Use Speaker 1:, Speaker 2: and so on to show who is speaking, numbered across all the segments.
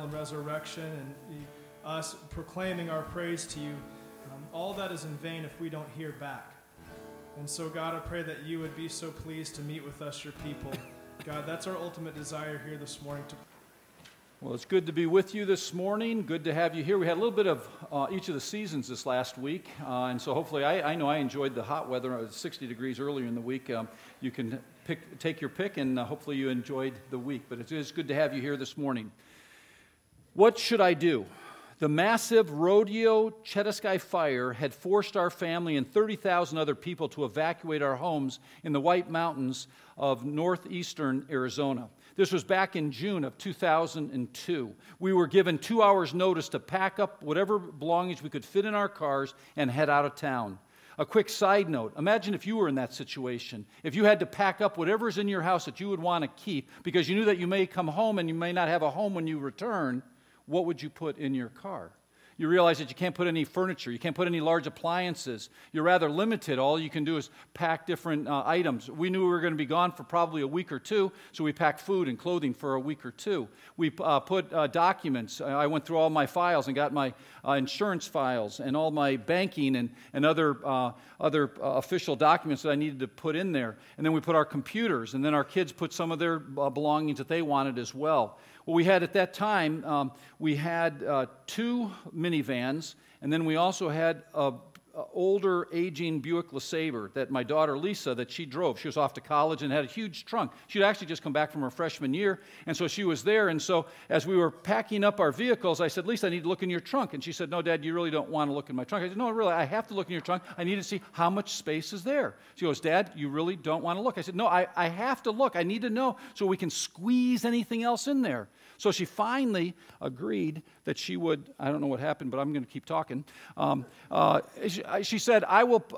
Speaker 1: and resurrection and us proclaiming our praise to you, all that is in vain if we don't hear back. And so, God, I pray that you would be so pleased to meet with us, your people. God, that's our ultimate desire here this morning.
Speaker 2: Well, it's good to be with you this morning. Good to have you here. We had a little bit of each of the seasons this last week, and so hopefully I know I enjoyed the hot weather. It was 60 degrees earlier in the week. You can take your pick, and hopefully you enjoyed the week. But it is good to have you here this morning. What should I do? The massive Rodeo Chetasky fire had forced our family and 30,000 other people to evacuate our homes in the White Mountains of northeastern Arizona. This was back in June of 2002. We were given 2 hours' notice to pack up whatever belongings we could fit in our cars and head out of town. A quick side note, imagine if you were in that situation. If you had to pack up whatever's in your house that you would want to keep because you knew that you may come home and you may not have a home when you return, what would you put in your car? You realize that you can't put any furniture, you can't put any large appliances. You're rather limited. All you can do is pack different items. We knew we were going to be gone for probably a week or two, so we packed food and clothing for a week or two. We put documents. I went through all my files and got my insurance files and all my banking and other official documents that I needed to put in there. And then we put our computers, and then our kids put some of their belongings that they wanted as well. Well, we had at that time, we had 2 minivans, and then we also had an older, aging Buick LeSabre that my daughter Lisa, that she drove. She was off to college and had a huge trunk. She'd actually just come back from her freshman year, and so she was there. And so as we were packing up our vehicles, I said, Lisa, I need to look in your trunk. And she said, no, Dad, you really don't want to look in my trunk. I said, no, really, I have to look in your trunk. I need to see how much space is there. She goes, Dad, you really don't want to look. I said, no, I have to look. I need to know so we can squeeze anything else in there. So she finally agreed that she would, I don't know what happened, but I'm going to keep talking. She said,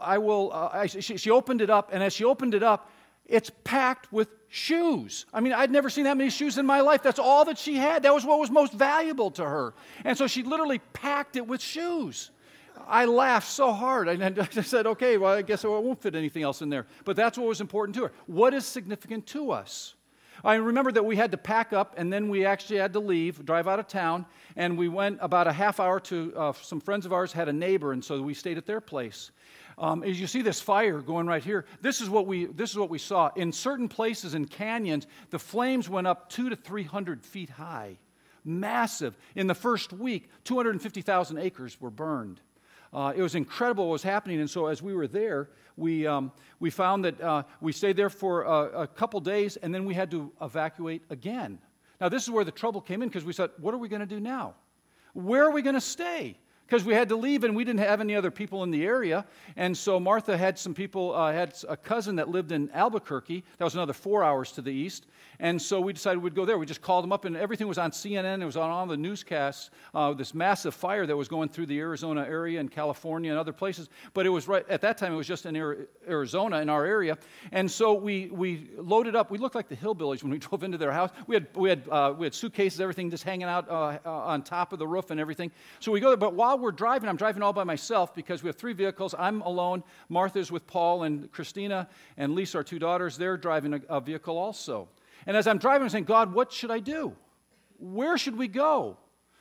Speaker 2: she opened it up, and as she opened it up, it's packed with shoes. I mean, I'd never seen that many shoes in my life. That's all that she had. That was what was most valuable to her. And so she literally packed it with shoes. I laughed so hard. I said, okay, well, I guess I won't fit anything else in there. But that's what was important to her. What is significant to us? I remember that we had to pack up, and then we actually had to leave, drive out of town, and we went about a half hour to some friends of ours had a neighbor, and so we stayed at their place. As you see this fire going right here, this is what we saw. In certain places in canyons, the flames went up 200 to 300 feet high. Massive. In the first week, 250,000 acres were burned. It was incredible what was happening, and so as we were there, we found that we stayed there for a couple days, and then we had to evacuate again. Now, this is where the trouble came in, because we said, what are we going to do now? Where are we going to stay? Because we had to leave, and we didn't have any other people in the area. And so Martha had some people, had a cousin that lived in Albuquerque. That was another 4 hours to the east. And so we decided we'd go there. We just called them up, and everything was on CNN. It was on all the newscasts, this massive fire that was going through the Arizona area and California and other places. But it was right at that time, it was just in Arizona, in our area. And so we loaded up. We looked like the hillbillies when we drove into their house. We had suitcases, everything just hanging out on top of the roof and everything. So we go there, but while we're driving, I'm driving all by myself because we have 3 vehicles. I'm alone. Martha's with Paul and Christina, and Lisa, our 2 daughters. They're driving a vehicle also. And as I'm driving, I'm saying, God, what should I do? Where should we go?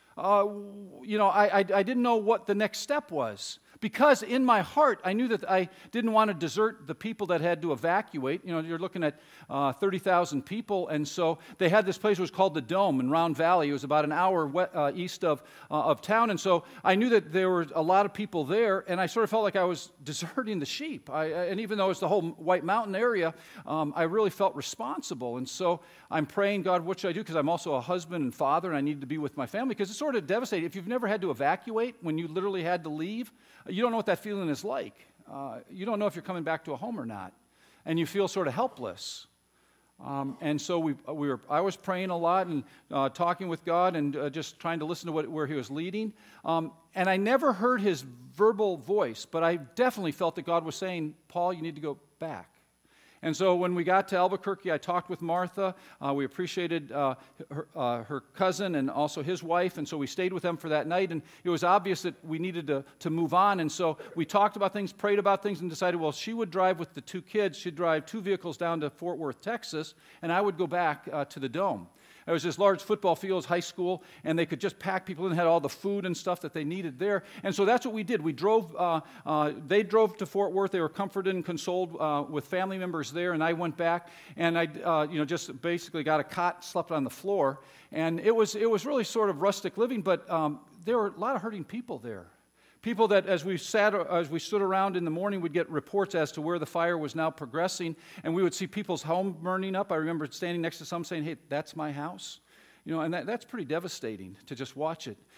Speaker 2: I didn't know what the next step was. Because in my heart, I knew that I didn't want to desert the people that had to evacuate. You know, you're looking at 30,000 people, and so they had this place that was called the Dome in Round Valley. It was about an hour east of town, and so I knew that there were a lot of people there, and I sort of felt like I was deserting the sheep. And even though it's the whole White Mountain area, I really felt responsible. And so I'm praying, God, what should I do? Because I'm also a husband and father, and I need to be with my family, because it's sort of devastating. If you've never had to evacuate, when you literally had to leave, you don't know what that feeling is like. You don't know if you're coming back to a home or not, and you feel sort of helpless. And so I was praying a lot and talking with God and just trying to listen to where He was leading. And I never heard His verbal voice, but I definitely felt that God was saying, Paul, you need to go back. And so when we got to Albuquerque, I talked with Martha. We appreciated her cousin and also his wife, and so we stayed with them for that night. And it was obvious that we needed to move on. And so we talked about things, prayed about things, and decided, well, she would drive with the 2 kids. She'd drive 2 vehicles down to Fort Worth, Texas, and I would go back to the Dome. There was this large football field, high school, and they could just pack people in, had all the food and stuff that they needed there. And so that's what we did. We drove, they drove to Fort Worth. They were comforted and consoled with family members there, and I went back, and I just basically got a cot, slept on the floor. And it was really sort of rustic living, but there were a lot of hurting people there. People that as we stood around in the morning, would get reports as to where the fire was now progressing, and we would see people's home burning up. I remember standing next to some saying, "Hey, that's my house." And that's pretty devastating to just watch it.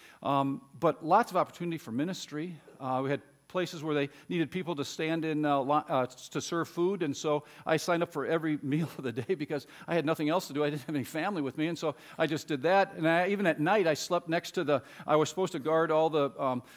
Speaker 2: But lots of opportunity for ministry. We had places where they needed people to stand in to serve food, and so I signed up for every meal of the day because I had nothing else to do. I didn't have any family with me, and so I just did that. And even at night, I slept next to I was supposed to guard all the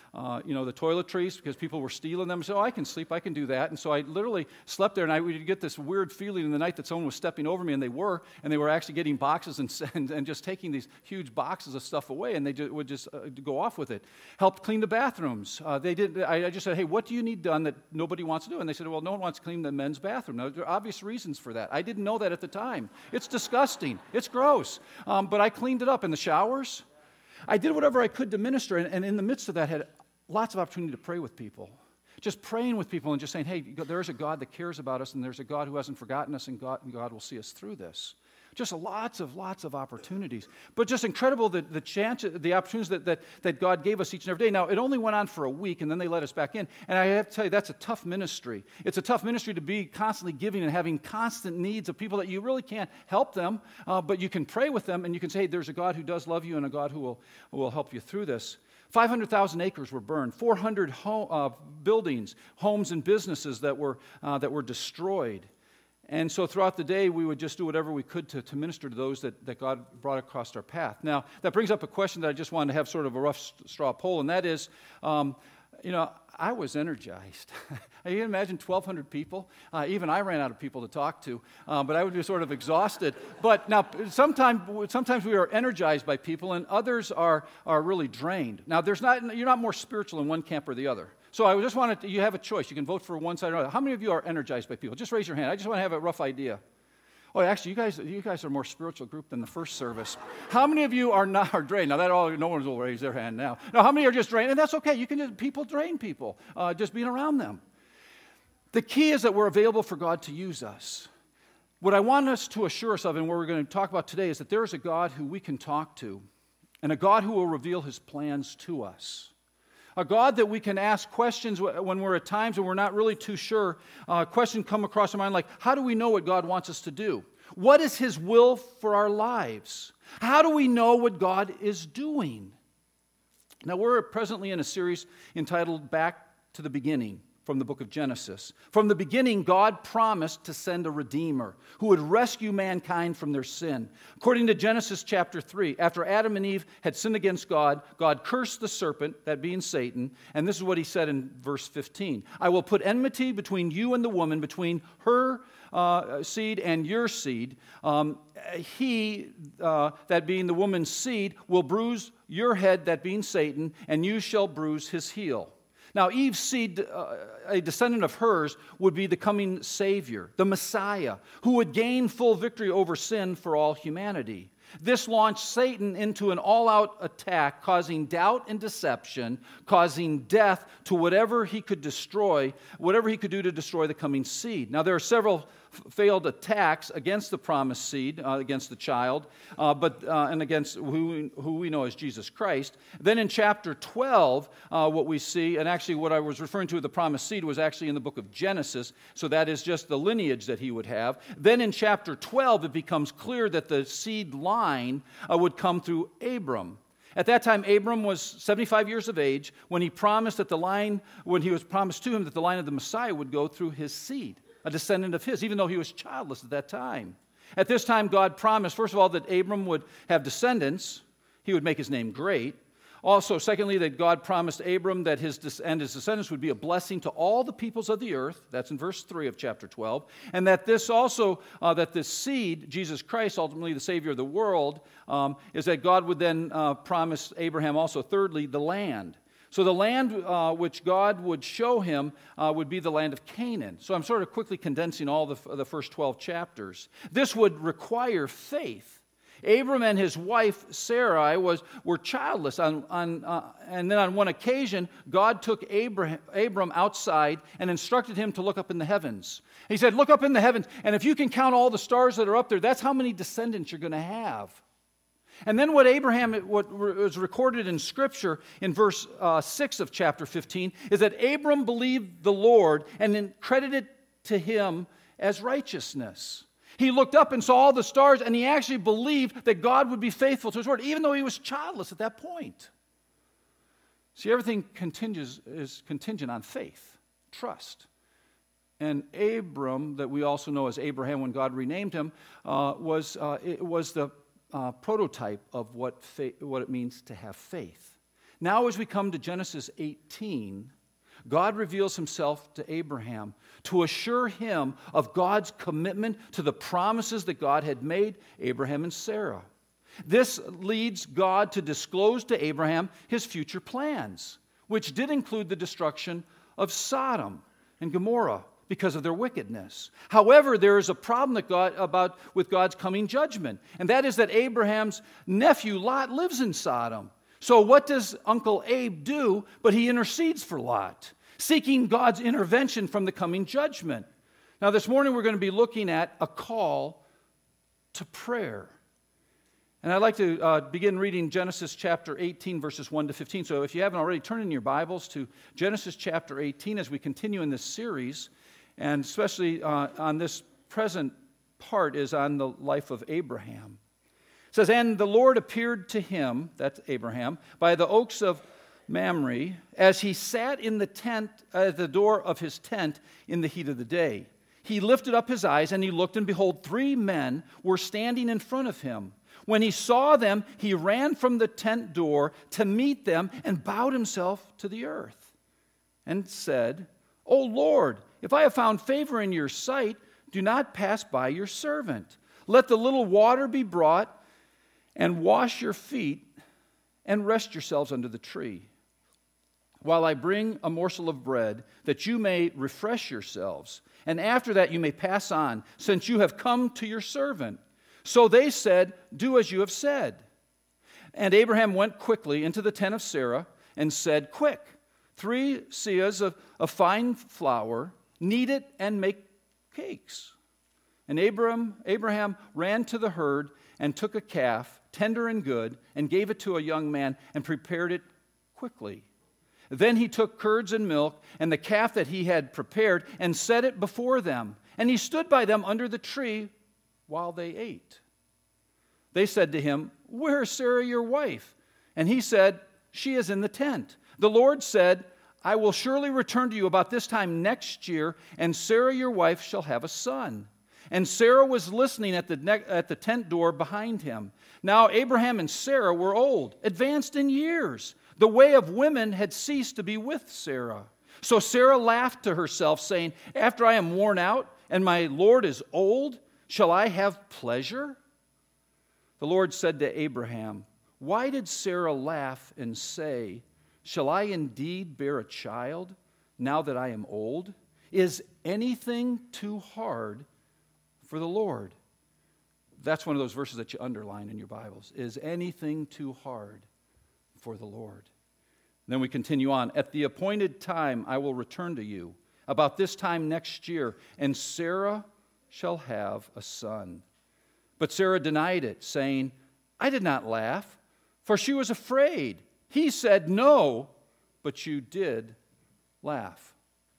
Speaker 2: the toiletries because people were stealing them. So I can sleep, I can do that. And so I literally slept there, and I would get this weird feeling in the night that someone was stepping over me, and they were actually getting boxes and just taking these huge boxes of stuff away, and they would just go off with it. Helped clean the bathrooms. I just said, "Hey, what do you need done that nobody wants to do?" And they said, "Well, no one wants to clean the men's bathroom." Now, there are obvious reasons for that. I didn't know that at the time. It's disgusting. It's gross. But I cleaned it up. In the showers, I did whatever I could to minister, and in the midst of that, had lots of opportunity to pray with people. Just praying with people and just saying, "Hey, there's a God that cares about us, and there's a God who hasn't forgotten us, and God will see us through this." Just lots of opportunities. But just incredible the opportunities that God gave us each and every day. Now, it only went on for a week, and then they let us back in. And I have to tell you, that's a tough ministry. It's a tough ministry to be constantly giving and having constant needs of people that you really can't help them, but you can pray with them, and you can say, "Hey, there's a God who does love you and a God who will help you through this." 500,000 acres were burned. 400 buildings, homes, and businesses that were destroyed. And so throughout the day, we would just do whatever we could to minister to those that God brought across our path. Now, that brings up a question that I just wanted to have sort of a rough straw poll, and that is, I was energized. You can imagine 1,200 people. Even I ran out of people to talk to, but I would be sort of exhausted. But now, sometimes we are energized by people, and others are really drained. Now, you're not more spiritual in one camp or the other. So I just wanted you have a choice. You can vote for one side or another. How many of you are energized by people? Just raise your hand. I just want to have a rough idea. Oh, actually, you guys are a more spiritual group than the first service. How many of you are drained? Now, no one will raise their hand now. Now, how many are just drained? And that's okay. People drain people, just being around them. The key is that we're available for God to use us. What I want us to assure us of, and what we're going to talk about today, is that there is a God who we can talk to, and a God who will reveal his plans to us. A God that we can ask questions when we're at times when we're not really too sure. Questions come across our mind like, how do we know what God wants us to do? What is his will for our lives? How do we know what God is doing? Now, we're presently in a series entitled Back to the Beginning, from the book of Genesis. From the beginning, God promised to send a Redeemer who would rescue mankind from their sin. According to Genesis chapter 3, after Adam and Eve had sinned against God, God cursed the serpent, that being Satan, and this is what he said in verse 15. "I will put enmity between you and the woman, between her seed and your seed. He, that being the woman's seed, will bruise your head, that being Satan, and you shall bruise his heel." Now, Eve's seed, a descendant of hers, would be the coming Savior, the Messiah, who would gain full victory over sin for all humanity. This launched Satan into an all-out attack, causing doubt and deception, causing death to whatever he could do to destroy the coming seed. Now, there are several failed attacks against the promised seed, against the child, and against who we know as Jesus Christ. Then in chapter 12, what we see, and actually what I was referring to, the promised seed, was actually in the book of Genesis, so that is just the lineage that he would have. Then in chapter 12, it becomes clear that the seed line would come through Abram. At that time, Abram was 75 years of age when he was promised to him that the line of the Messiah would go through his seed, a descendant of his, even though he was childless at that time. At this time, God promised, first of all, that Abram would have descendants. He would make his name great. Also, secondly, that God promised Abram that his descendants would be a blessing to all the peoples of the earth. That's in verse 3 of chapter 12. And that this seed, Jesus Christ, ultimately the Savior of the world, is that God would then promise Abraham also, thirdly, the land. So the land which God would show him would be the land of Canaan. So I'm sort of quickly condensing all the first 12 chapters. This would require faith. Abram and his wife Sarai were childless. And then on one occasion, God took Abram outside and instructed him to look up in the heavens. He said, look up in the heavens, and if you can count all the stars that are up there, that's how many descendants you're going to have. And then what was recorded in Scripture in verse 6 of chapter 15 is that Abram believed the Lord and then credited to him as righteousness. He looked up and saw all the stars, and he actually believed that God would be faithful to his word, even though he was childless at that point. See, everything is contingent on faith, trust. And Abram, that we also know as Abraham when God renamed him, was the prototype of what it means to have faith. Now as we come to Genesis 18, God reveals himself to Abraham to assure him of God's commitment to the promises that God had made Abraham and Sarah. This leads God to disclose to Abraham his future plans, which did include the destruction of Sodom and Gomorrah because of their wickedness. However, there is a problem with God's coming judgment, and that is that Abraham's nephew Lot lives in Sodom. So what does Uncle Abe do? But he intercedes for Lot, seeking God's intervention from the coming judgment. Now this morning we're going to be looking at a call to prayer. And I'd like to begin reading Genesis chapter 18, verses 1 to 15. So if you haven't already, turn in your Bibles to Genesis chapter 18 as we continue in this series. And especially on this present part is on the life of Abraham. It says, and the Lord appeared to him, that's Abraham, by the oaks of Mamre, as he sat in the tent, at the door of his tent in the heat of the day. He lifted up his eyes, and he looked, and behold, 3 men were standing in front of him. When he saw them, he ran from the tent door to meet them and bowed himself to the earth and said, O Lord, if I have found favor in your sight, do not pass by your servant. Let the little water be brought, and wash your feet, and rest yourselves under the tree, while I bring a morsel of bread, that you may refresh yourselves, and after that you may pass on, since you have come to your servant. So they said, do as you have said. And Abraham went quickly into the tent of Sarah, and said, quick, 3 seahs of fine flour, knead it and make cakes. And Abraham ran to the herd and took a calf, tender and good, and gave it to a young man and prepared it quickly. Then he took curds and milk and the calf that he had prepared and set it before them. And he stood by them under the tree while they ate. They said to him, where is Sarah your wife? And he said, she is in the tent. The Lord said, I will surely return to you about this time next year, and Sarah your wife shall have a son. And Sarah was listening at the tent door behind him. Now Abraham and Sarah were old, advanced in years. The way of women had ceased to be with Sarah. So Sarah laughed to herself, saying, after I am worn out, and my Lord is old, shall I have pleasure? The Lord said to Abraham, why did Sarah laugh and say, shall I indeed bear a child now that I am old? Is anything too hard for the Lord? That's one of those verses that you underline in your Bibles. Is anything too hard for the Lord? And then we continue on. At the appointed time I will return to you, about this time next year, and Sarah shall have a son. But Sarah denied it, saying, I did not laugh, for she was afraid. He said, no, but you did laugh.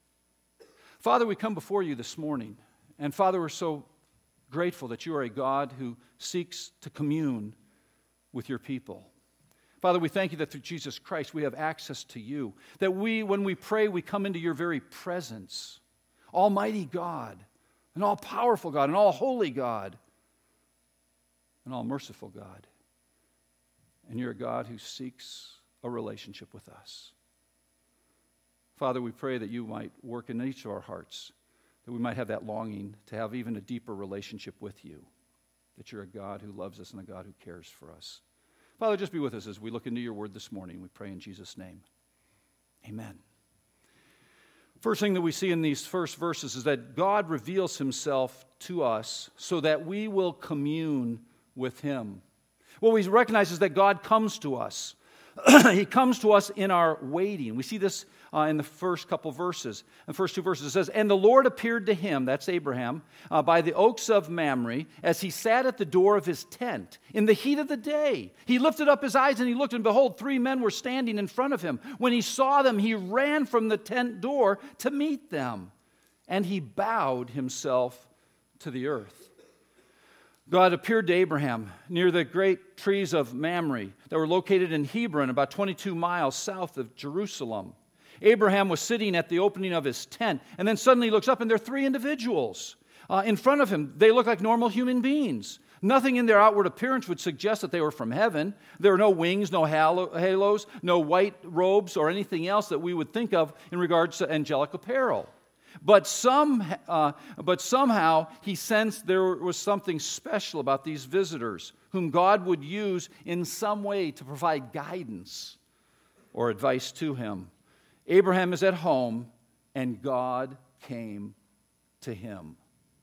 Speaker 2: Father, we come before you this morning. And Father, we're so grateful that you are a God who seeks to commune with your people. Father, we thank you that through Jesus Christ we have access to you. That when we pray, we come into your very presence. Almighty God, an all-powerful God, an all-holy God, an all-merciful God. And you're a God who seeks a relationship with us. Father, we pray that you might work in each of our hearts, that we might have that longing to have even a deeper relationship with you, that you're a God who loves us and a God who cares for us. Father, just be with us as we look into your word this morning. We pray in Jesus' name. Amen. First thing that we see in these first verses is that God reveals himself to us so that we will commune with him. What we recognize is that God comes to us. He comes to us in our waiting. We see this in the first couple verses. In the first two verses it says, "And the Lord appeared to him," that's Abraham, "by the oaks of Mamre, as he sat at the door of his tent in the heat of the day. He lifted up his eyes and he looked, and behold, 3 men were standing in front of him. When he saw them, he ran from the tent door to meet them, and he bowed himself to the earth." God appeared to Abraham near the great trees of Mamre that were located in Hebron, about 22 miles south of Jerusalem. Abraham was sitting at the opening of his tent, and then suddenly he looks up, and there are 3 individuals in front of him. They look like normal human beings. Nothing in their outward appearance would suggest that they were from heaven. There are no wings, no halos, no white robes, or anything else that we would think of in regards to angelic apparel. But somehow he sensed there was something special about these visitors whom God would use in some way to provide guidance or advice to him. Abraham is at home, and God came to him.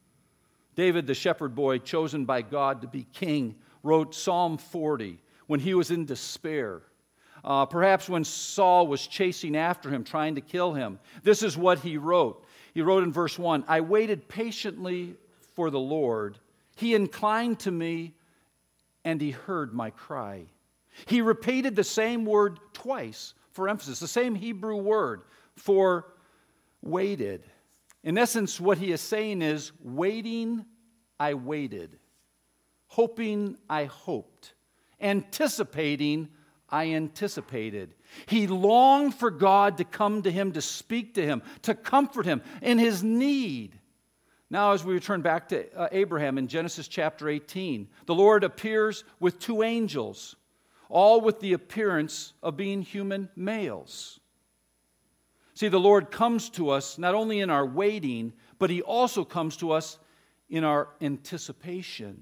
Speaker 2: David, the shepherd boy chosen by God to be king, wrote Psalm 40 when he was in despair. Perhaps when Saul was chasing after him, trying to kill him. This is what he wrote. He wrote in verse 1, "I waited patiently for the Lord. He inclined to me, and he heard my cry." He repeated the same word twice for emphasis, the same Hebrew word for waited. In essence, what he is saying is, waiting, I waited. Hoping, I hoped. Anticipating, I anticipated. He longed for God to come to him, to speak to him, to comfort him in his need. Now, as we return back to Abraham in Genesis chapter 18, the Lord appears with 2 angels, all with the appearance of being human males. See, the Lord comes to us not only in our waiting, but he also comes to us in our anticipation.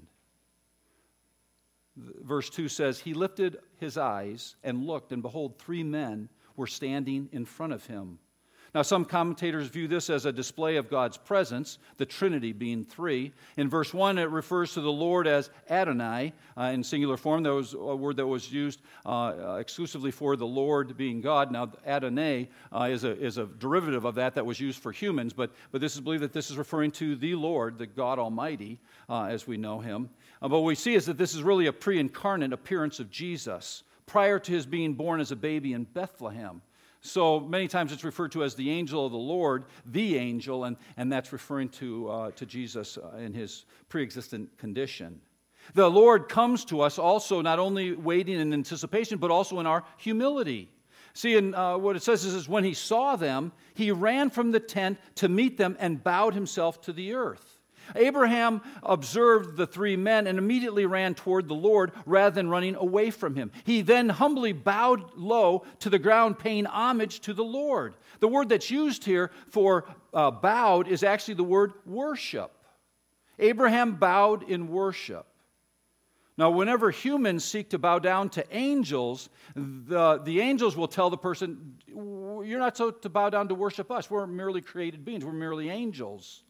Speaker 2: Verse 2 says, "He lifted his eyes and looked, and behold, 3 men were standing in front of him." Now, some commentators view this as a display of God's presence, the Trinity being 3. In verse 1, it refers to the Lord as Adonai in singular form. That was a word that was used exclusively for the Lord being God. Now, Adonai is a derivative of that was used for humans, but this is believed that this is referring to the Lord, the God Almighty, as we know him. But what we see is that this is really a pre-incarnate appearance of Jesus prior to his being born as a baby in Bethlehem. So many times it's referred to as the angel of the Lord, the angel, and that's referring to Jesus in his pre-existent condition. The Lord comes to us also not only waiting in anticipation, but also in our humility. See, in what it says is when he saw them, he ran from the tent to meet them and bowed himself to the earth. Abraham observed the 3 men and immediately ran toward the Lord rather than running away from him. He then humbly bowed low to the ground, paying homage to the Lord. The word that's used here for bowed is actually the word worship. Abraham bowed in worship. Now, whenever humans seek to bow down to angels, the angels will tell the person, "You're not so to bow down to worship us. We're merely created beings. We're merely angels."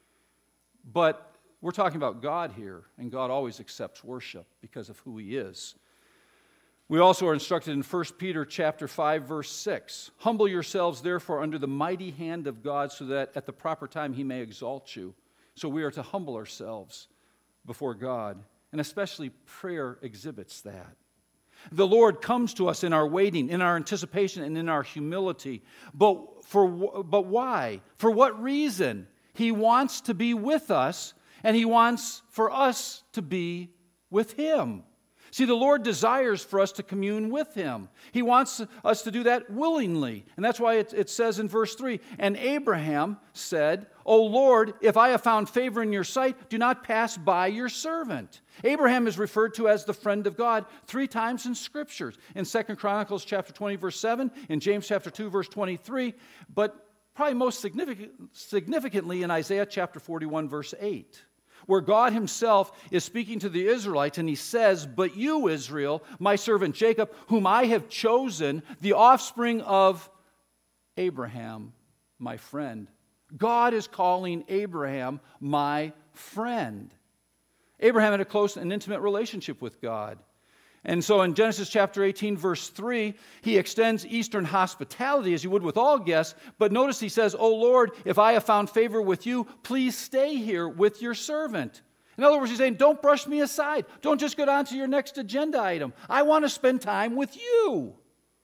Speaker 2: But we're talking about God here, and God always accepts worship because of who he is. We also are instructed in 1 Peter chapter 5, verse 6. "Humble yourselves, therefore, under the mighty hand of God, so that at the proper time he may exalt you." So we are to humble ourselves before God, and especially prayer exhibits that. The Lord comes to us in our waiting, in our anticipation, and in our humility. But why? For what reason? He wants to be with us, and he wants for us to be with him. See, the Lord desires for us to commune with him. He wants us to do that willingly. And that's why it says in verse 3, "And Abraham said, 'O Lord, if I have found favor in your sight, do not pass by your servant.'" Abraham is referred to as the friend of God 3 times in Scriptures. In 2 Chronicles chapter 20, verse 7, in James chapter 2, verse 23, but probably most significantly in Isaiah chapter 41, verse 8, where God himself is speaking to the Israelites, and he says, "But you, Israel, my servant Jacob, whom I have chosen, the offspring of Abraham, my friend." God is calling Abraham my friend. Abraham had a close and intimate relationship with God. And so in Genesis chapter 18, verse 3, he extends Eastern hospitality as you would with all guests. But notice he says, "O Lord, if I have found favor with you, please stay here with your servant." In other words, he's saying, don't brush me aside. Don't just get on to your next agenda item. I want to spend time with you.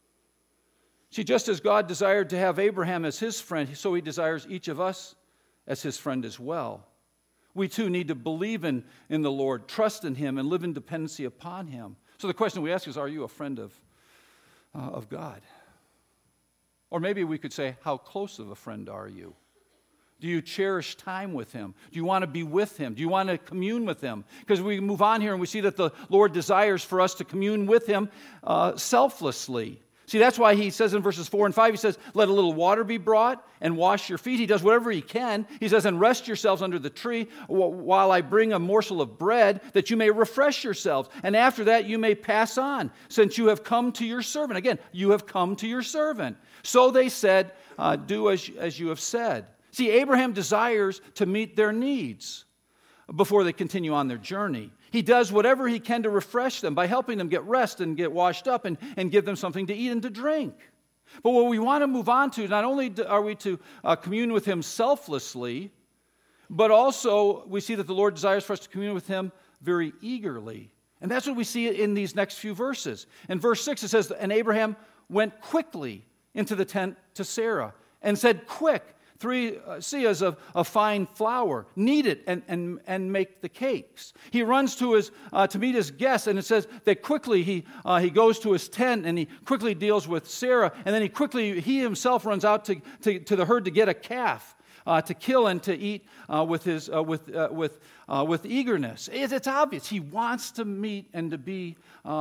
Speaker 2: See, just as God desired to have Abraham as his friend, so he desires each of us as his friend as well. We too need to believe in the Lord, trust in him, and live in dependency upon him. So the question we ask is, are you a friend of God? Or maybe we could say, how close of a friend are you? Do you cherish time with him? Do you want to be with him? Do you want to commune with him? Because we move on here and we see that the Lord desires for us to commune with him selflessly. See, that's why he says in verses 4 and 5, he says, let a little water be brought and wash your feet. He does whatever he can. He says, and rest yourselves under the tree while I bring a morsel of bread that you may refresh yourselves. And after that you may pass on, since you have come to your servant. Again, you have come to your servant. So they said, do as you have said. See, Abraham desires to meet their needs before they continue on their journey. He does whatever he can to refresh them by helping them get rest and get washed up and give them something to eat and to drink. But what we want to move on to, not only are we to commune with him selflessly, but also we see that the Lord desires for us to commune with him very eagerly. And that's what we see in these next few verses. In verse 6 it says, and Abraham went quickly into the tent to Sarah and said, quick, 3 seahs of fine flour, knead it and make the cakes. He runs to meet his guests, and it says that quickly he goes to his tent and he quickly deals with Sarah, and then he himself runs out to the herd to get a calf to kill and to eat with eagerness. It's obvious he wants to meet and to be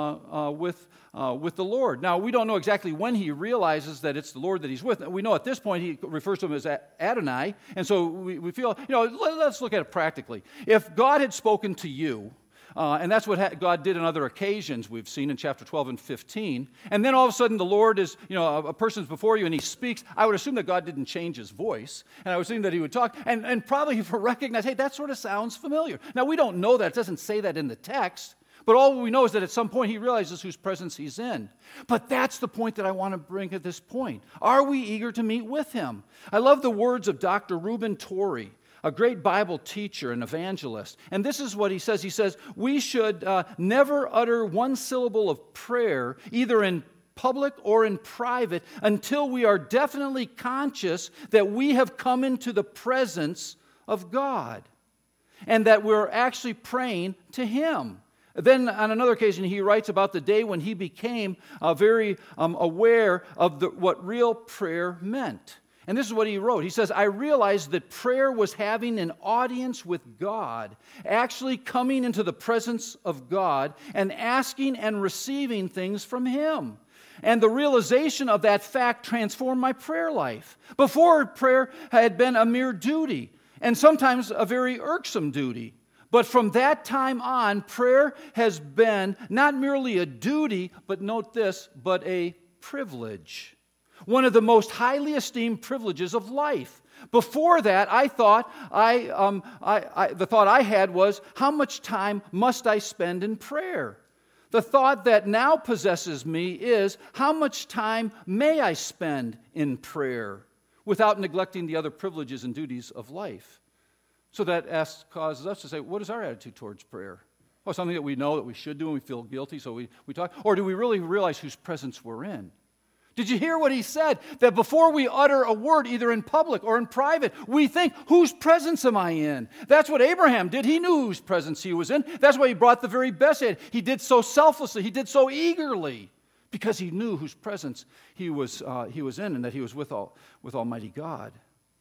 Speaker 2: with the Lord. Now, we don't know exactly when he realizes that it's the Lord that he's with. We know at this point he refers to him as Adonai, and so we feel, let's look at it practically. If God had spoken to you, and that's what God did on other occasions we've seen in chapter 12 and 15, and then all of a sudden the Lord is, a person's before you and he speaks, I would assume that God didn't change his voice, and I would assume that he would talk, and probably recognize, hey, that sort of sounds familiar. Now, we don't know that. It doesn't say that in the text, but all we know is that at some point he realizes whose presence he's in. But that's the point that I want to bring at this point. Are we eager to meet with him? I love the words of Dr. Reuben Torrey, a great Bible teacher and evangelist. And this is what he says. He says, we should never utter one syllable of prayer, either in public or in private, until we are definitely conscious that we have come into the presence of God and that we're actually praying to him. Then on another occasion, he writes about the day when he became very aware of what real prayer meant. And this is what he wrote. He says, I realized that prayer was having an audience with God, actually coming into the presence of God and asking and receiving things from him. And the realization of that fact transformed my prayer life. Before, prayer had been a mere duty, and sometimes a very irksome duty. But from that time on, prayer has been not merely a duty, but note this, but a privilege. One of the most highly esteemed privileges of life. Before that, the thought I had was, how much time must I spend in prayer? The thought that now possesses me is, how much time may I spend in prayer without neglecting the other privileges and duties of life? So that causes us to say, what is our attitude towards prayer? Oh, something that we know that we should do and we feel guilty, so we talk? Or do we really realize whose presence we're in? Did you hear what he said? That before we utter a word, either in public or in private, we think, whose presence am I in? That's what Abraham did. He knew whose presence he was in. That's why he brought the very best in. He did so selflessly. He did so eagerly because he knew whose presence he was in and that he was with Almighty God.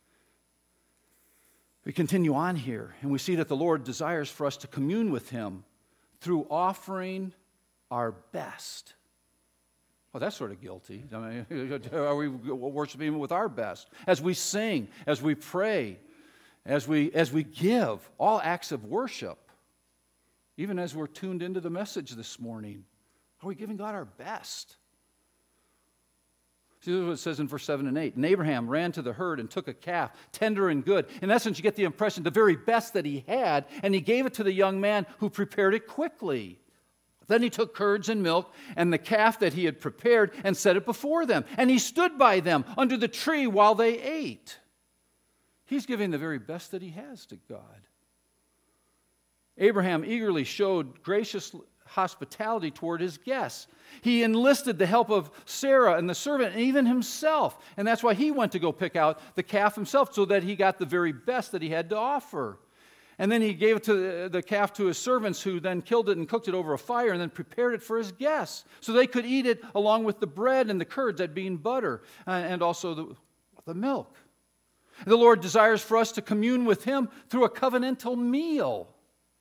Speaker 2: We continue on here, and we see that the Lord desires for us to commune with him through offering our best. Well, that's sort of guilty. I mean, are we worshiping him with our best? As we sing, as we pray, as we give, all acts of worship, even as we're tuned into the message this morning, are we giving God our best? See, this is what it says in verse 7 and 8. And Abraham ran to the herd and took a calf, tender and good. In essence, you get the impression, the very best that he had, and he gave it to the young man who prepared it quickly. Then he took curds and milk and the calf that he had prepared and set it before them. And he stood by them under the tree while they ate. He's giving the very best that he has to God. Abraham eagerly showed gracious hospitality toward his guests. He enlisted the help of Sarah and the servant and even himself. And that's why he went to go pick out the calf himself, so that he got the very best that he had to offer. And then he gave it to the calf to his servants, who then killed it and cooked it over a fire and then prepared it for his guests, so they could eat it along with the bread and the curds, that being butter, and also the milk. The Lord desires for us to commune with him through a covenantal meal.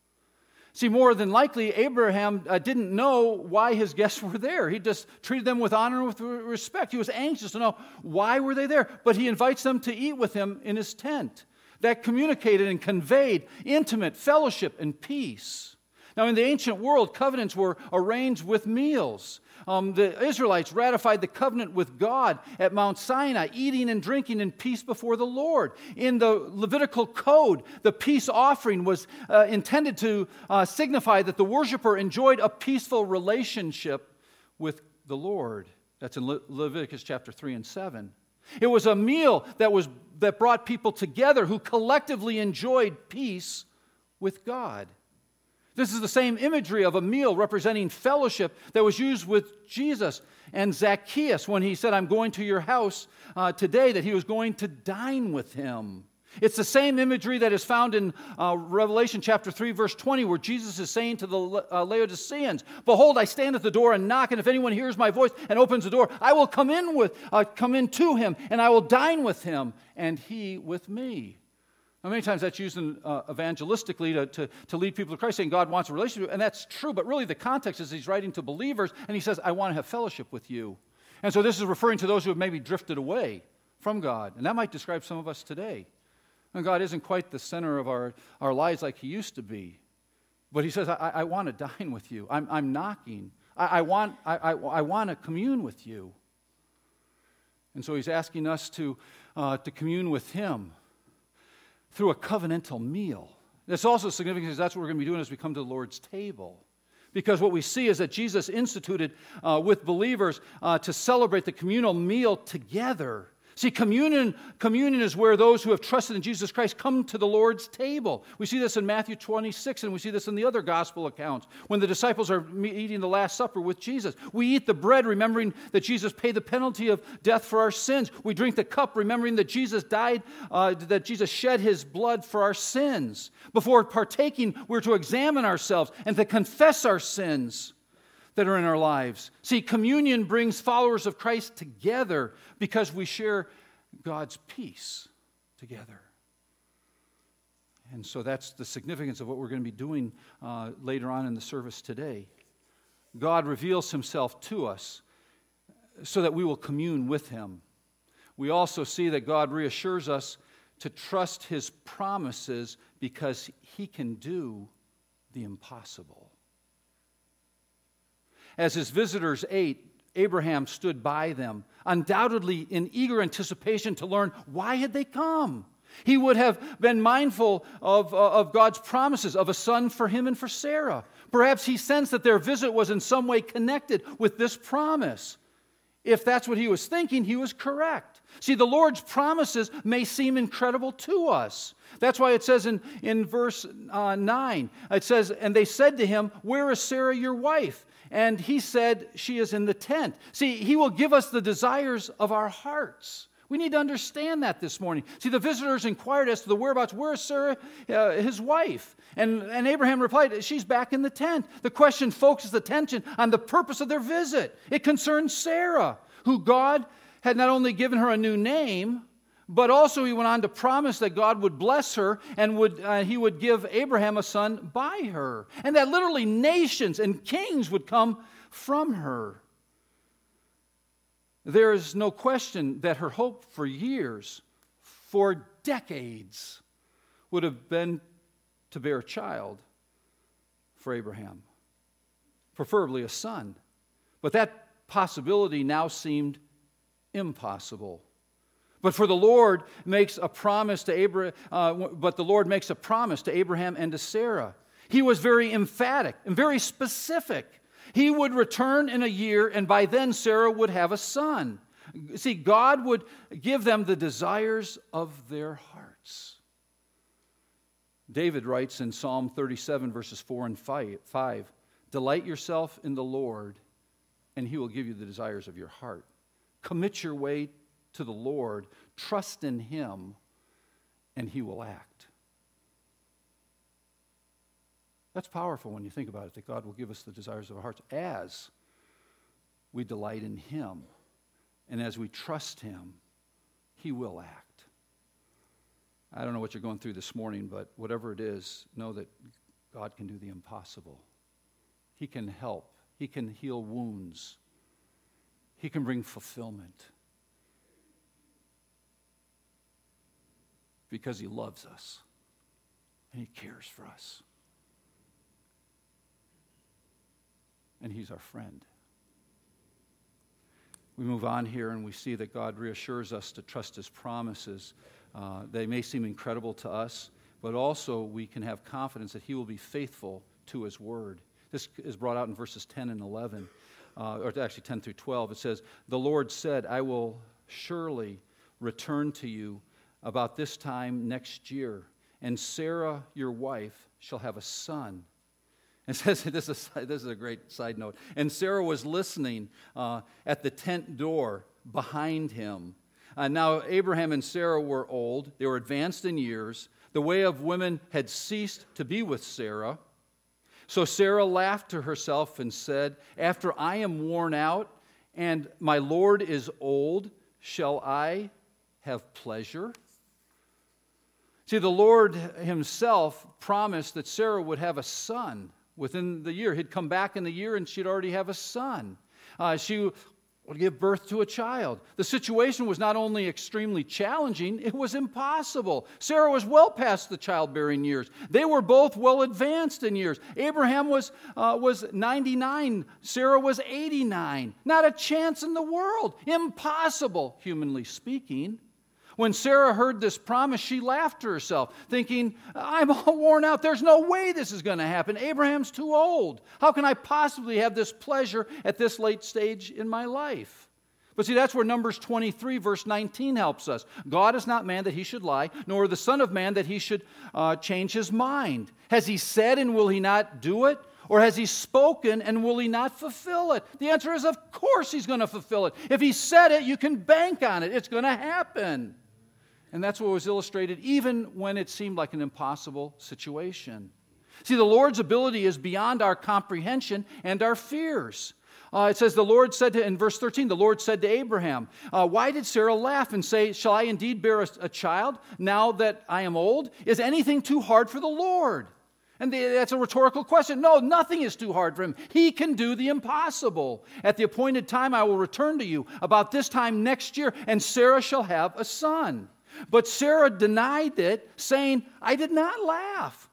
Speaker 2: See, more than likely, Abraham didn't know why his guests were there. He just treated them with honor and with respect. He was anxious to know why were they there. But he invites them to eat with him in his tent. That communicated and conveyed intimate fellowship and peace. Now, in the ancient world, covenants were arranged with meals. The Israelites ratified the covenant with God at Mount Sinai, eating and drinking in peace before the Lord. In the Levitical code, the peace offering was intended to signify that the worshiper enjoyed a peaceful relationship with the Lord. That's in Leviticus chapter 3 and 7. It was a meal that brought people together who collectively enjoyed peace with God. This is the same imagery of a meal representing fellowship that was used with Jesus and Zacchaeus when he said, "I'm going to your house today," that he was going to dine with him. It's the same imagery that is found in Revelation chapter 3, verse 20, where Jesus is saying to the Laodiceans, "Behold, I stand at the door and knock, and if anyone hears my voice and opens the door, I will come in to him, and I will dine with him, and he with me." Now, many times that's used evangelistically to lead people to Christ, saying God wants a relationship, and that's true, but really the context is he's writing to believers, and he says, "I want to have fellowship with you." And so this is referring to those who have maybe drifted away from God, and that might describe some of us today. And God isn't quite the center of our lives like he used to be. But he says, I want to dine with you. I'm knocking. I want to commune with you. And so he's asking us to commune with him through a covenantal meal. That's also significant because that's what we're going to be doing as we come to the Lord's table. Because what we see is that Jesus instituted with believers to celebrate the communal meal together. See, communion is where those who have trusted in Jesus Christ come to the Lord's table. We see this in Matthew 26, and we see this in the other gospel accounts, when the disciples are eating the Last Supper with Jesus. We eat the bread, remembering that Jesus paid the penalty of death for our sins. We drink the cup, remembering that Jesus died, that Jesus shed his blood for our sins. Before partaking, we're to examine ourselves and to confess our sins that are in our lives. See, communion brings followers of Christ together because we share God's peace together. And so that's the significance of what we're going to be doing later on in the service today. God reveals himself to us so that we will commune with him. We also see that God reassures us to trust his promises because he can do the impossible. As his visitors ate, Abraham stood by them, undoubtedly in eager anticipation to learn why had they come. He would have been mindful of God's promises of a son for him and for Sarah. Perhaps he sensed that their visit was in some way connected with this promise. If that's what he was thinking, he was correct. See, the Lord's promises may seem incredible to us. That's why it says in verse 9, it says, "And they said to him, 'Where is Sarah your wife?' And he said, 'She is in the tent.'" See, he will give us the desires of our hearts. We need to understand that this morning. See, the visitors inquired as to the whereabouts. "Where is Sarah, his wife?" And Abraham replied, "She's back in the tent." The question focused attention on the purpose of their visit. It concerned Sarah, who God had not only given her a new name, but also he went on to promise that God would bless her and he would give Abraham a son by her. And that literally nations and kings would come from her. There is no question that her hope for years, for decades, would have been to bear a child for Abraham, preferably a son. But that possibility now seemed impossible. But the Lord makes a promise to Abraham and to Sarah. He was very emphatic and very specific. He would return in a year, and by then Sarah would have a son. See, God would give them the desires of their hearts. David writes in Psalm 37, verses 4 and 5, "Delight yourself in the Lord, and He will give you the desires of your heart. Commit your way to the Lord, trust in Him, and He will act." That's powerful when you think about it, that God will give us the desires of our hearts as we delight in Him. And as we trust Him, He will act. I don't know what you're going through this morning, but whatever it is, know that God can do the impossible. He can help. He can heal wounds. He can bring fulfillment. Because He loves us and He cares for us. And He's our friend. We move on here and we see that God reassures us to trust His promises. They may seem incredible to us, but also we can have confidence that He will be faithful to His word. This is brought out in verses 10 and 11, or actually 10 through 12. It says, "The Lord said, I will surely return to you about this time next year, and Sarah, your wife, shall have a son." It says, this is a great side note, "And Sarah was listening at the tent door behind him. Now Abraham and Sarah were old. They were advanced in years. The way of women had ceased to be with Sarah. So Sarah laughed to herself and said, 'After I am worn out and my Lord is old, shall I have pleasure?'" See, the Lord Himself promised that Sarah would have a son within the year. He'd come back in the year and she'd already have a son. She would give birth to a child. The situation was not only extremely challenging, it was impossible. Sarah was well past the childbearing years. They were both well advanced in years. Abraham was 99. Sarah was 89. Not a chance in the world. Impossible, humanly speaking. When Sarah heard this promise, she laughed to herself, thinking, "I'm all worn out. There's no way this is going to happen. Abraham's too old. How can I possibly have this pleasure at this late stage in my life?" But see, that's where Numbers 23, verse 19 helps us. "God is not man that He should lie, nor the Son of Man that He should change His mind. Has He said, and will He not do it? Or has He spoken, and will He not fulfill it?" The answer is, of course He's going to fulfill it. If He said it, you can bank on it. It's going to happen. And that's what was illustrated even when it seemed like an impossible situation. See, the Lord's ability is beyond our comprehension and our fears. It says the Lord said in verse 13, the Lord said to Abraham, "Why did Sarah laugh and say, 'Shall I indeed bear a child now that I am old? Is anything too hard for the Lord?'" And that's a rhetorical question. No, nothing is too hard for Him. He can do the impossible. "At the appointed time I will return to you about this time next year, and Sarah shall have a son." But Sarah denied it, saying, "I did not laugh."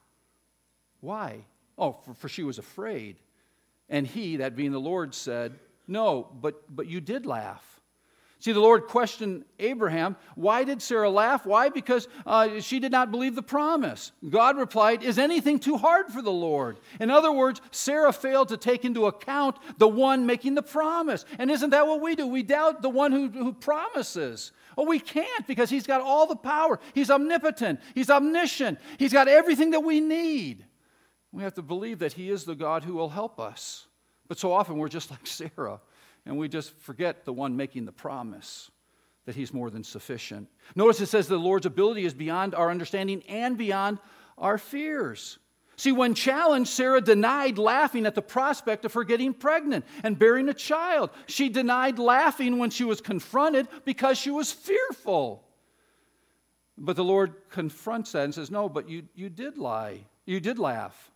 Speaker 2: Why? Oh, for she was afraid. And He, that being the Lord, said, "No, but you did laugh." See, the Lord questioned Abraham, why did Sarah laugh? Why? Because she did not believe the promise. God replied, "Is anything too hard for the Lord?" In other words, Sarah failed to take into account the one making the promise. And isn't that what we do? We doubt the one who promises. Oh, we can't, because He's got all the power. He's omnipotent. He's omniscient. He's got everything that we need. We have to believe that He is the God who will help us. But so often we're just like Sarah, and we just forget the one making the promise, that He's more than sufficient. Notice it says the Lord's ability is beyond our understanding and beyond our fears. See, when challenged, Sarah denied laughing at the prospect of her getting pregnant and bearing a child. She denied laughing when she was confronted because she was fearful. But the Lord confronts that and says, "No, but you did lie. You did laugh."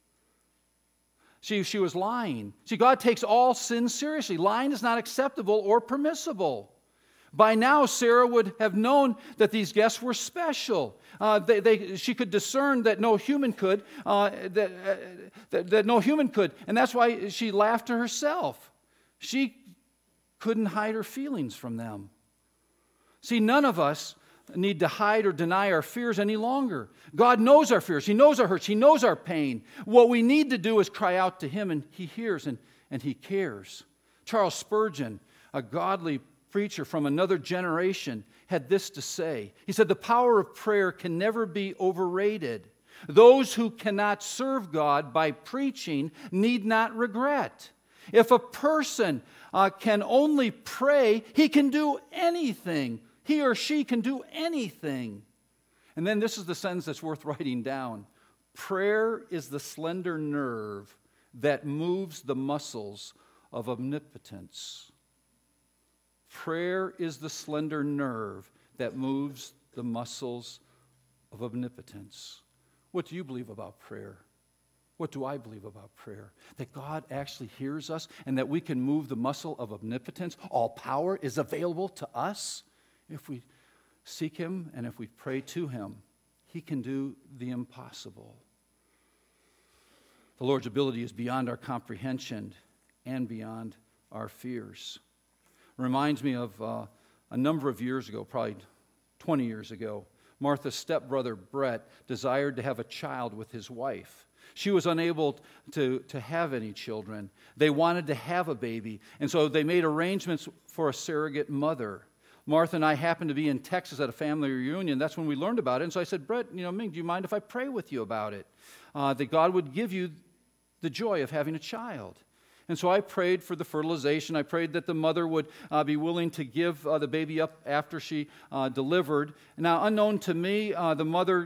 Speaker 2: She was lying. See, God takes all sin seriously. Lying is not acceptable or permissible. By now, Sarah would have known that these guests were special. She could discern that no human could, that no human could, and that's why she laughed to herself. She couldn't hide her feelings from them. See, none of us need to hide or deny our fears any longer. God knows our fears. He knows our hurts. He knows our pain. What we need to do is cry out to Him, and He hears, and and He cares. Charles Spurgeon, a godly preacher from another generation, had this to say. He said, "The power of prayer can never be overrated. Those who cannot serve God by preaching need not regret. If a person can only pray, he can do anything. He or she can do anything." And then this is the sentence that's worth writing down. Prayer is the slender nerve that moves the muscles of omnipotence. Prayer is the slender nerve that moves the muscles of omnipotence. What do you believe about prayer? What do I believe about prayer? That God actually hears us and that we can move the muscle of omnipotence. All power is available to us if we seek Him and if we pray to Him. He can do the impossible. The Lord's ability is beyond our comprehension and beyond our fears. Reminds me of a number of years ago, probably 20 years ago, Martha's stepbrother Brett desired to have a child with his wife. She was unable to have any children. They wanted to have a baby, and so they made arrangements for a surrogate mother. Martha and I happened to be in Texas at a family reunion. That's when we learned about it. And so I said, "Brett, Ming, do you mind if I pray with you about it? That God would give you the joy of having a child." And so I prayed for the fertilization. I prayed that the mother would be willing to give the baby up after she delivered. Now, unknown to me, the mother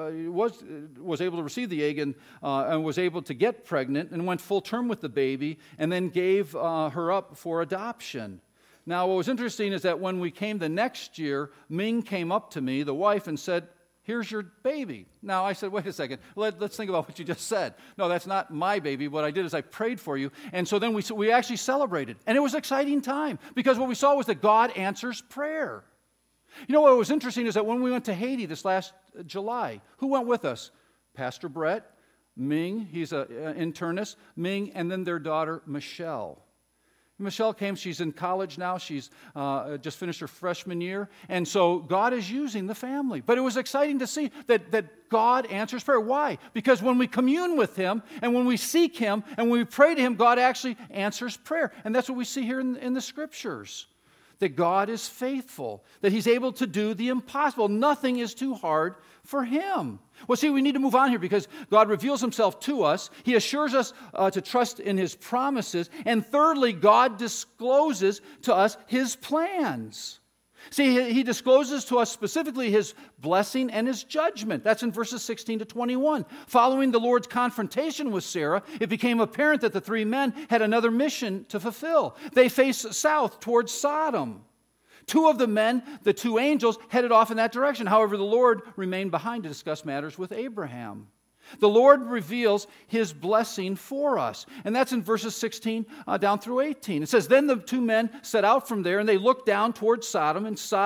Speaker 2: was able to receive the egg and was able to get pregnant and went full term with the baby and then gave her up for adoption. Now, what was interesting is that when we came the next year, Ming came up to me, the wife, and said, "Here's your baby." Now, I said, "Wait a second. Let's think about what you just said." "No, that's not my baby. What I did is I prayed for you." And so then we actually celebrated. And it was an exciting time because what we saw was that God answers prayer. You know what was interesting is that when we went to Haiti this last July, who went with us? Pastor Brett, Ming, he's an internist, Ming, and then their daughter, Michelle. Michelle came, she's in college now, she's just finished her freshman year, and so God is using the family. But it was exciting to see that God answers prayer. Why? Because when we commune with Him, and when we seek Him, and when we pray to Him, God actually answers prayer. And that's what we see here in the Scriptures. That God is faithful, that He's able to do the impossible. Nothing is too hard for Him. Well, see, we need to move on here because God reveals Himself to us. He assures us to trust in His promises. And thirdly, God discloses to us His plans. See, He discloses to us specifically His blessing and His judgment. That's in verses 16 to 21. Following the Lord's confrontation with Sarah, it became apparent that the three men had another mission to fulfill. They faced south towards Sodom. Two of the men, the two angels, headed off in that direction. However, the Lord remained behind to discuss matters with Abraham. The Lord reveals His blessing for us. And that's in verses 16 down through 18. It says, "Then the two men set out from there, and they looked down towards Sodom,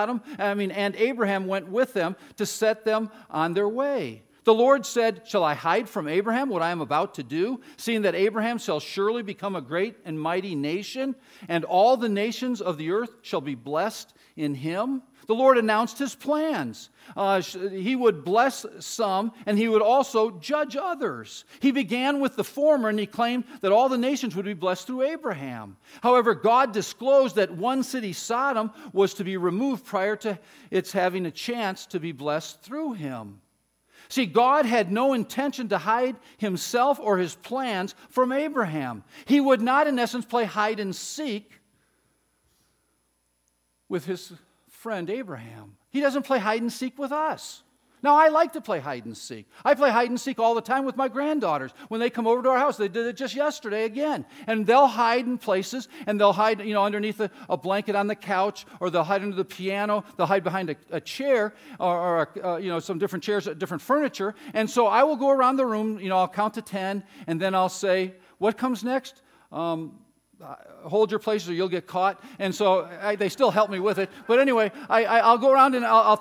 Speaker 2: and Abraham went with them to set them on their way. The Lord said, 'Shall I hide from Abraham what I am about to do, seeing that Abraham shall surely become a great and mighty nation, and all the nations of the earth shall be blessed in him?' The Lord announced His plans. He would bless some, and He would also judge others. He began with the former, and He claimed that all the nations would be blessed through Abraham. However, God disclosed that one city, Sodom, was to be removed prior to its having a chance to be blessed through him. See, God had no intention to hide Himself or His plans from Abraham. He would not, in essence, play hide and seek with His friend Abraham. He doesn't play hide and seek with us. Now, I like to play hide and seek. I play hide and seek all the time with my granddaughters. When they come over to our house, they did it just yesterday again. And they'll hide in places, and they'll hide, underneath a blanket on the couch, or they'll hide under the piano. They'll hide behind a chair, or some different chairs, different furniture. And so I will go around the room. I'll count to 10, and then I'll say, "What comes next?" Hold your places or you'll get caught. And so they still help me with it. But anyway, I'll go around and I'll throw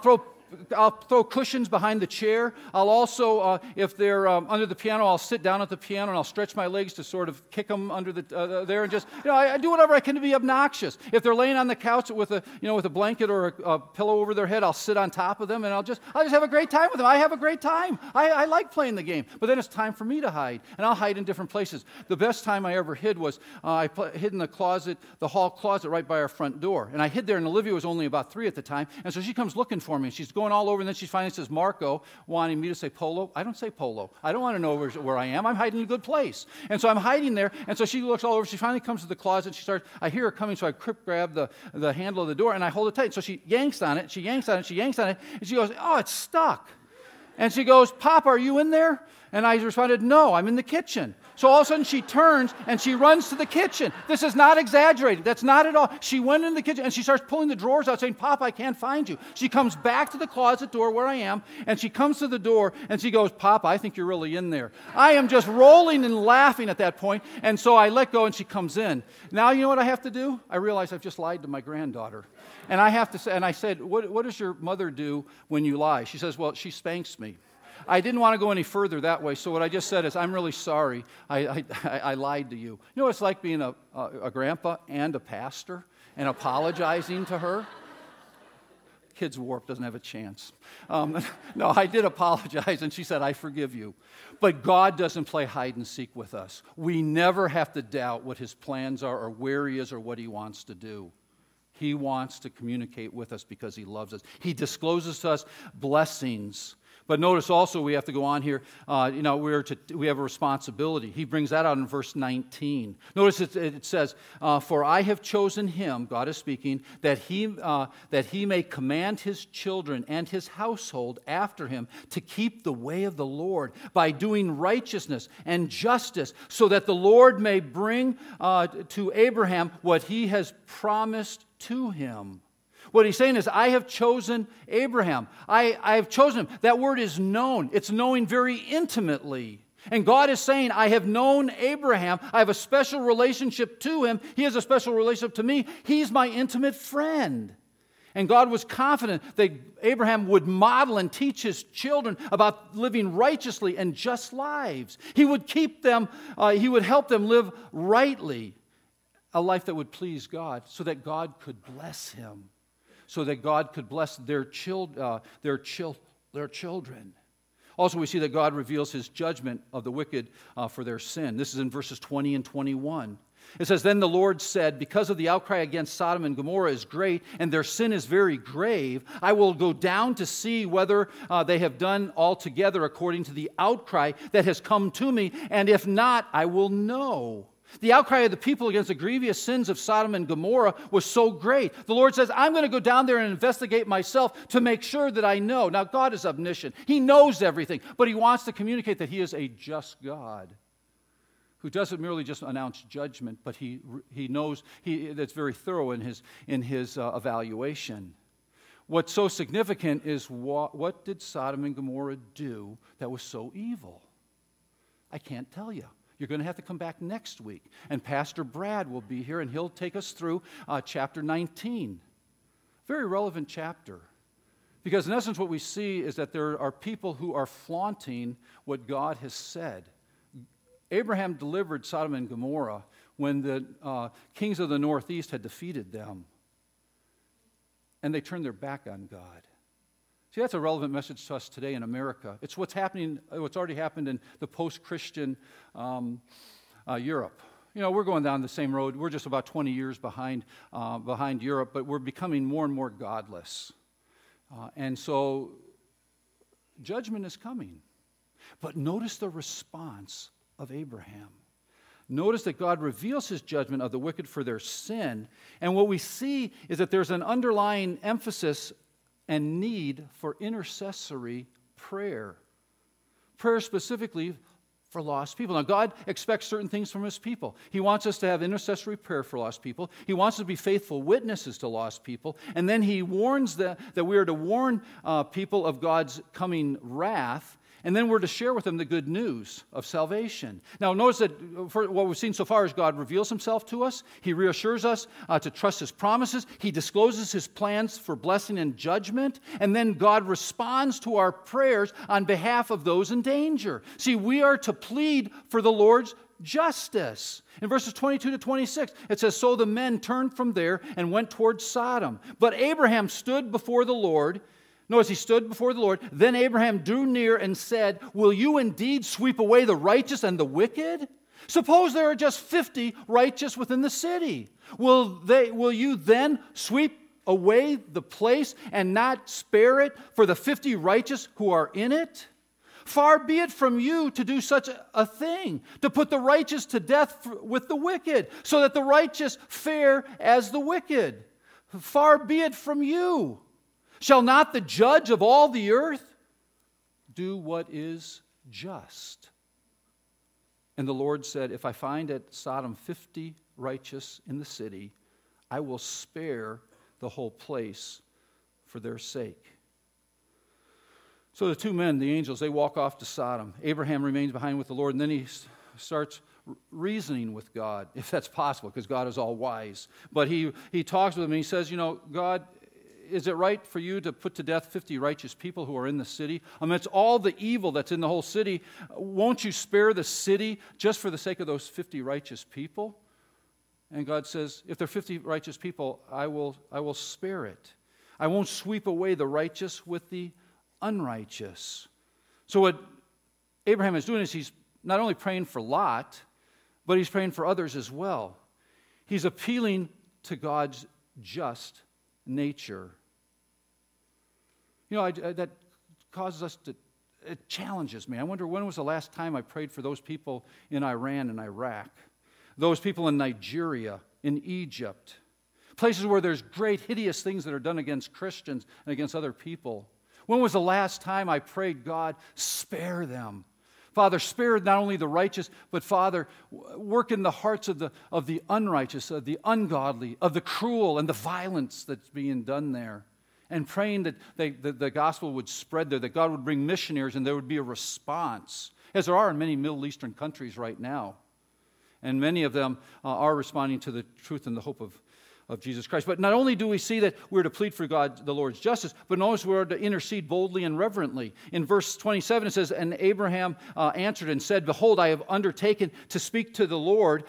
Speaker 2: I'll throw cushions behind the chair. I'll also, if they're under the piano, I'll sit down at the piano and I'll stretch my legs to sort of kick them under there and just, I do whatever I can to be obnoxious. If they're laying on the couch with a blanket or a pillow over their head, I'll sit on top of them and I'll just have a great time with them. I have a great time. I like playing the game. But then it's time for me to hide, and I'll hide in different places. The best time I ever hid was I hid in the closet, the hall closet right by our front door. And I hid there, and Olivia was only about 3 at the time, and so she comes looking for me, and she's going all over, and then she finally says, Marco, wanting me to say polo. I don't say polo. I don't want to know where I am. I'm hiding in a good place. And so I'm hiding there, and so she looks all over. She finally comes to the closet. I hear her coming, so I grab the handle of the door, and I hold it tight. So she yanks on it, and she goes, oh, it's stuck. And she goes, Pop, are you in there? And I responded, no, I'm in the kitchen. So all of a sudden she turns and she runs to the kitchen. This is not exaggerated. That's not at all. She went in the kitchen and she starts pulling the drawers out saying, Pop, I can't find you. She comes back to the closet door where I am, and she comes to the door and she goes, Pop, I think you're really in there. I am just rolling and laughing at that point, and so I let go and she comes in. Now you know what I have to do? I realize I've just lied to my granddaughter. And I have to say, and I said, what does your mother do when you lie? She says, well, she spanks me. I didn't want to go any further that way, so what I just said is, I'm really sorry. I lied to you. You know what it's like being a grandpa and a pastor and apologizing to her? Kids Warp doesn't have a chance. No, I did apologize, and she said, I forgive you. But God doesn't play hide and seek with us. We never have to doubt what His plans are or where He is or what He wants to do. He wants to communicate with us because He loves us. He discloses to us blessings. But notice also we have to go on here, we have a responsibility. He brings that out in verse 19. Notice it says, for I have chosen him, God is speaking, that he may command his children and his household after him to keep the way of the Lord by doing righteousness and justice, so that the Lord may bring to Abraham what he has promised to him. What he's saying is, I have chosen Abraham. I have chosen him. That word is known. It's knowing very intimately. And God is saying, I have known Abraham. I have a special relationship to him. He has a special relationship to me. He's my intimate friend. And God was confident that Abraham would model and teach his children about living righteously and just lives. He would keep them, he would help them live rightly, a life that would please God, so that God could bless him. So that God could bless their children. Also, we see that God reveals His judgment of the wicked for their sin. This is in verses 20 and 21. It says, Then the Lord said, because of the outcry against Sodom and Gomorrah is great, and their sin is very grave, I will go down to see whether they have done altogether according to the outcry that has come to me, and if not, I will know. The outcry of the people against the grievous sins of Sodom and Gomorrah was so great. The Lord says, I'm going to go down there and investigate myself to make sure that I know. Now, God is omniscient. He knows everything, but He wants to communicate that He is a just God who doesn't merely just announce judgment, but He knows, that's very thorough in His evaluation. What's so significant is what did Sodom and Gomorrah do that was so evil? I can't tell you. You're going to have to come back next week. And Pastor Brad will be here, and he'll take us through chapter 19. Very relevant chapter. Because in essence what we see is that there are people who are flaunting what God has said. Abraham delivered Sodom and Gomorrah when the kings of the northeast had defeated them. And they turned their back on God. See, that's a relevant message to us today in America. It's what's already happened in the post-Christian Europe. You know, we're going down the same road. We're just about 20 years behind Europe, but we're becoming more and more godless. And so judgment is coming. But notice the response of Abraham. Notice that God reveals His judgment of the wicked for their sin. And what we see is that there's an underlying emphasis and need for intercessory prayer. Prayer specifically for lost people. Now, God expects certain things from His people. He wants us to have intercessory prayer for lost people. He wants us to be faithful witnesses to lost people. And then He warns that we are to warn people of God's coming wrath. And then we're to share with them the good news of salvation. Now, notice that for what we've seen so far is God reveals himself to us. He reassures us to trust his promises. He discloses his plans for blessing and judgment. And then God responds to our prayers on behalf of those in danger. See, we are to plead for the Lord's justice. In verses 22 to 26, it says, "So the men turned from there and went towards Sodom. But Abraham stood before the Lord." Notice he stood before the Lord. "Then Abraham drew near and said, 'Will you indeed sweep away the righteous and the wicked? Suppose there are just 50 righteous within the city. Will you then sweep away the place and not spare it for the 50 righteous who are in it? Far be it from you to do such a thing, to put the righteous to death with the wicked, so that the righteous fare as the wicked. Far be it from you. Shall not the judge of all the earth do what is just?' And the Lord said, 'If I find at Sodom 50 righteous in the city, I will spare the whole place for their sake.'" So the two men, the angels, they walk off to Sodom. Abraham remains behind with the Lord, and then he starts reasoning with God, if that's possible, because God is all wise. But he talks with him, and he says, "God, is it right for you to put to death 50 righteous people who are in the city? Amidst all the evil that's in the whole city, won't you spare the city just for the sake of those 50 righteous people?" And God says, "If there are 50 righteous people, I will spare it. I won't sweep away the righteous with the unrighteous." So what Abraham is doing is he's not only praying for Lot, but he's praying for others as well. He's appealing to God's just nature. That causes us to, it challenges me. I wonder, when was the last time I prayed for those people in Iran and Iraq? Those people in Nigeria, in Egypt, places where there's great, hideous things that are done against Christians and against other people. When was the last time I prayed, "God, spare them"? Father, spare not only the righteous, but Father, work in the hearts of the unrighteous, of the ungodly, of the cruel and the violence that's being done there. And praying that the gospel would spread there, that God would bring missionaries and there would be a response, as there are in many Middle Eastern countries right now. And many of them are responding to the truth and the hope of Jesus Christ. But not only do we see that we're to plead for God, the Lord's justice, but notice we're to intercede boldly and reverently. In verse 27 it says, "And Abraham answered and said, 'Behold, I have undertaken to speak to the Lord.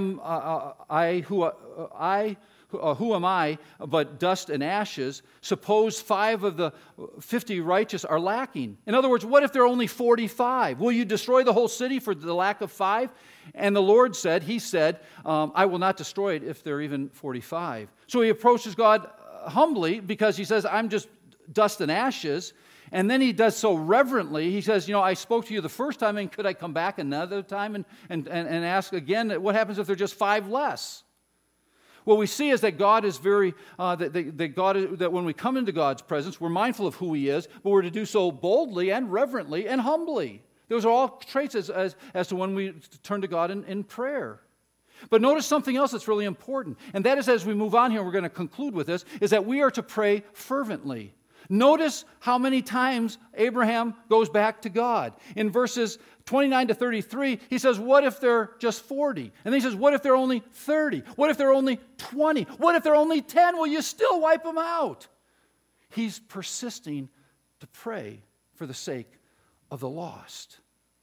Speaker 2: Who am I but dust and ashes? Suppose 5 of the 50 righteous are lacking.' In other words, what if there are only 45? Will you destroy the whole city for the lack of 5? And the Lord said, he said, 'I will not destroy it if there are even 45. So he approaches God humbly because he says, "I'm just dust and ashes." And then he does so reverently. He says, "I spoke to you the first time, and could I come back another time and ask again, what happens if there are just 5 less?" What we see is that God is that when we come into God's presence, we're mindful of who He is, but we're to do so boldly and reverently and humbly. Those are all traits as to when we turn to God in prayer. But notice something else that's really important, and that is, as we move on here, we're going to conclude with this, is that we are to pray fervently. Notice how many times Abraham goes back to God. In verses 29 to 33, he says, "What if they're just 40? And then he says, "What if they're only 30? What if they're only 20? What if they're only 10? Will you still wipe them out?" He's persisting to pray for the sake of the lost.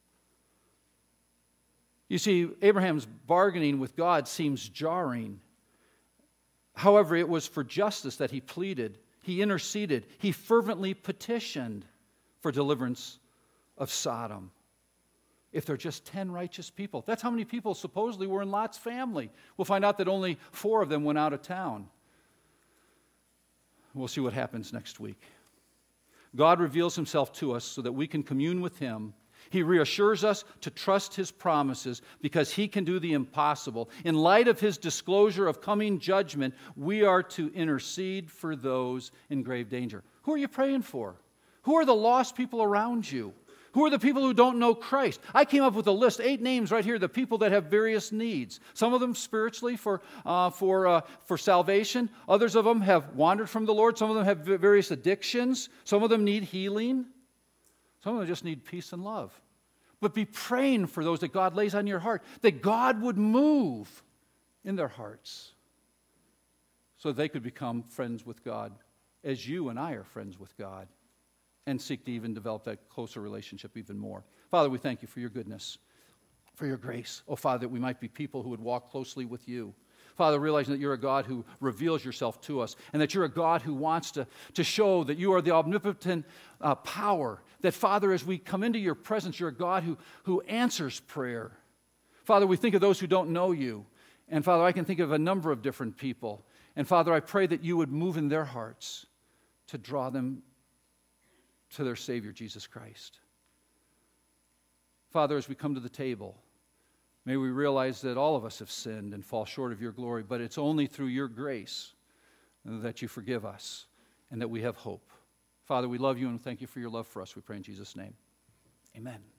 Speaker 2: You see, Abraham's bargaining with God seems jarring. However, it was for justice that he pleaded. He interceded. He fervently petitioned for deliverance of Sodom. If there are just 10 righteous people, that's how many people supposedly were in Lot's family. We'll find out that only 4 of them went out of town. We'll see what happens next week. God reveals Himself to us so that we can commune with Him. He reassures us to trust His promises because He can do the impossible. In light of His disclosure of coming judgment, we are to intercede for those in grave danger. Who are you praying for? Who are the lost people around you? Who are the people who don't know Christ? I came up with a list, 8 names right here, the people that have various needs. Some of them spiritually for salvation. Others of them have wandered from the Lord. Some of them have various addictions. Some of them need healing. Some of them just need peace and love. But be praying for those that God lays on your heart, that God would move in their hearts so they could become friends with God as you and I are friends with God and seek to even develop that closer relationship even more. Father, we thank you for your goodness, for your grace. Oh, Father, that we might be people who would walk closely with you. Father, realizing that you're a God who reveals yourself to us and that you're a God who wants to show that you are the omnipotent power. That, Father, as we come into your presence, you're a God who answers prayer. Father, we think of those who don't know you. And, Father, I can think of a number of different people. And, Father, I pray that you would move in their hearts to draw them to their Savior, Jesus Christ. Father, as we come to the table, may we realize that all of us have sinned and fall short of your glory, but it's only through your grace that you forgive us and that we have hope. Father, we love you and thank you for your love for us. We pray in Jesus' name. Amen.